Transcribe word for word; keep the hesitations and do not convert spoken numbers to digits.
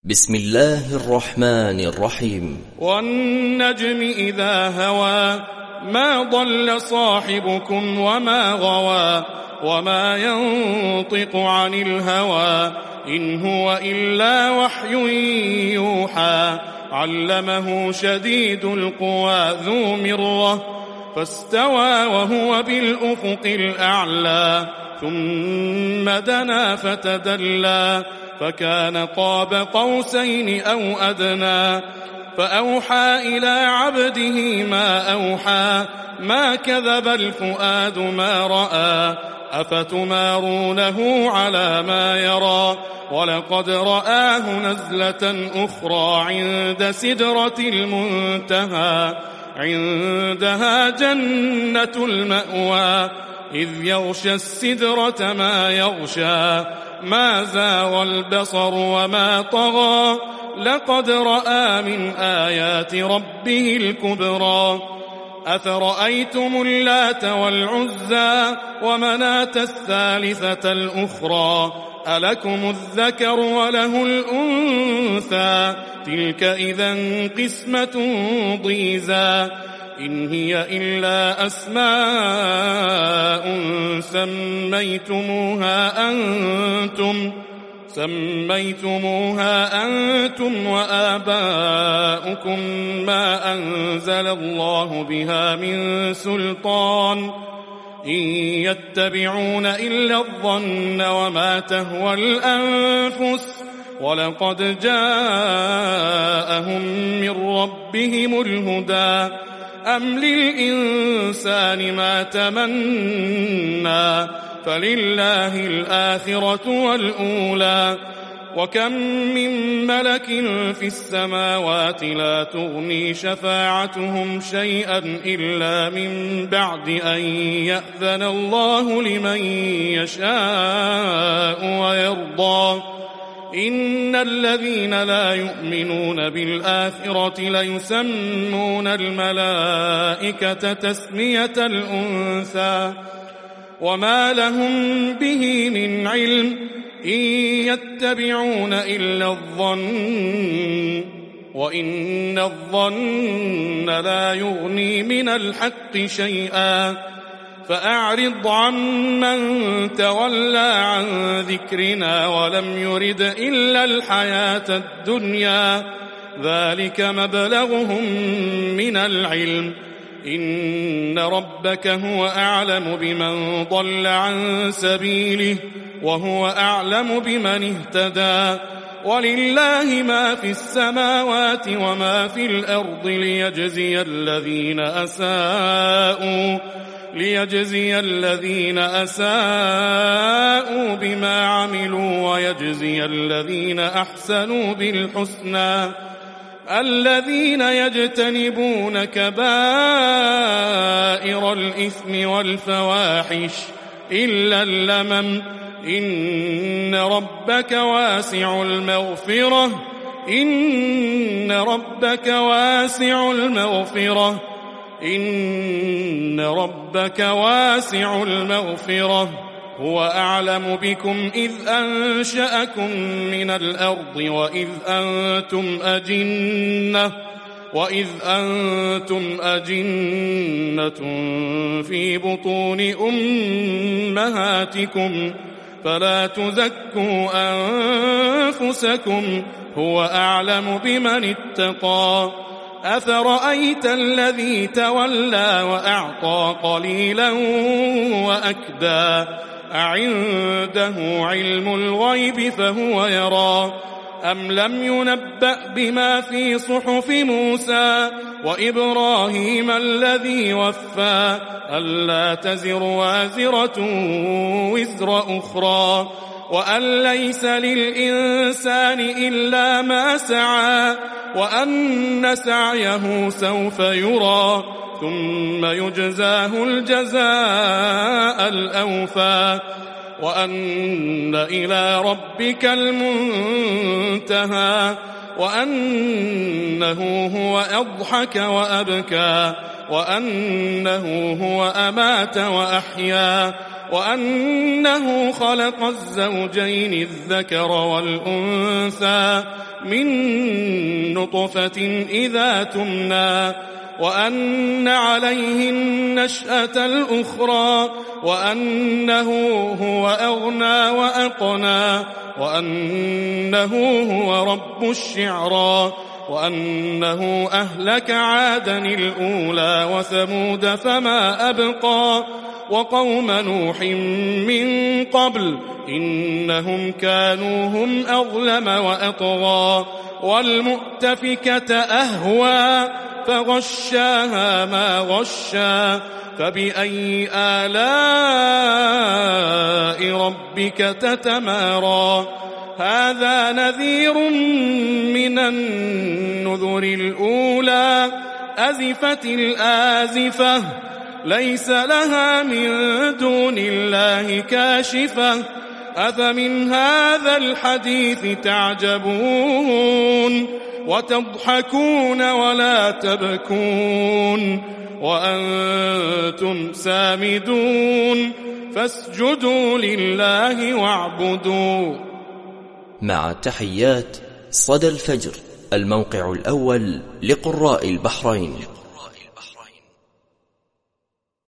بسم الله الرحمن الرحيم. والنجم إذا هوى ما ضل صاحبكم وما غوى وما ينطق عن الهوى إن هو إلا وحي يوحى علمه شديد القوى ذو مرة فاستوى وهو بالأفق الأعلى ثم دنا فتدلى فكان قاب قوسين أو أدنى فأوحى إلى عبده ما أوحى ما كذب الفؤاد ما رأى أفتمارونه على ما يرى ولقد رآه نزلة أخرى عند سدرة المنتهى عندها جنة المأوى إذ يغشى السدرة ما يغشى ما زاغ البصر وما طغى لقد رأى من آيات ربه الكبرى أفرأيتم اللات والعزى ومناة الثالثة الأخرى ألكم الذكر وله الأنثى تلك إذا قسمة ضيزى إن هي إلا أسماء سميتموها أنتم سميتموها أنتم وآباؤكم ما أنزل الله بها من سلطان إن يتبعون إلا الظن وما تهوى الأنفس ولقد جاءهم من ربهم الهدى أم للإنسان ما تمنى فلله الآخرة والأولى وكم من ملك في السماوات لا تغني شفاعتهم شيئا إلا من بعد أن يأذن الله لمن يشاء ويرضى إن الذين لا يؤمنون بالآخرة ليسمون الملائكة تسمية الأنثى وما لهم به من علم إن يتبعون إلا الظن وإن الظن لا يغني من الحق شيئا فأعرض عمن تولى عن ذكرنا ولم يرد إلا الحياة الدنيا ذلك مبلغهم من العلم إن ربك هو أعلم بمن ضل عن سبيله وهو أعلم بمن اهتدى ولله ما في السماوات وما في الأرض ليجزي الذين أساءوا ليجزي الذين أساءوا بما عملوا ويجزي الذين أحسنوا بالحسنى الذين يجتنبون كبائر الإثم والفواحش إلا اللمم إن ربك واسع المغفرة إن ربك واسع المغفرة إن ربك واسع المغفرة هو أعلم بكم إذ أنشأكم من الأرض وإذ أنتم أجنة وإذ أنتم أجنة في بطون أمهاتكم فلا تزكوا أنفسكم هو أعلم بمن اتقى أفرأيت الذي تولى وأعطى قليلا وأكدى أعنده علم الغيب فهو يرى أم لم ينبأ بما في صحف موسى وإبراهيم الذي وفى ألا تزر وازرة وزر أخرى وأن ليس للإنسان إلا ما سعى وأن سعيه سوف يرى ثم يجزاه الجزاء الأوفى وأن إلى ربك المنتهى وأنه هو أضحك وأبكى وأنه هو أمات وأحيا وأنه خلق الزوجين الذكر والأنثى من نطفة إذا تمنى وأن عليه النشأة الأخرى وأنه هو أغنى وأقنى وأنه هو رب الشعرى وأنه أهلك عادا الأولى وثمود فما أبقى وقوم نوح من قبل إنهم كانوا هم أظلم وأطغى والمؤتفكة أهوى فغشاها ما غشا فبأي آلاء ربك تتمارى هذا نذير من النذر الأولى أزفت الآزفة ليس لها من دون الله كاشفة أفمن هذا الحديث تعجبون وتضحكون ولا تبكون وأنتم سامدون فاسجدوا لله واعبدوا. مع تحيات صدى الفجر، الموقع الأول لقراء البحرين.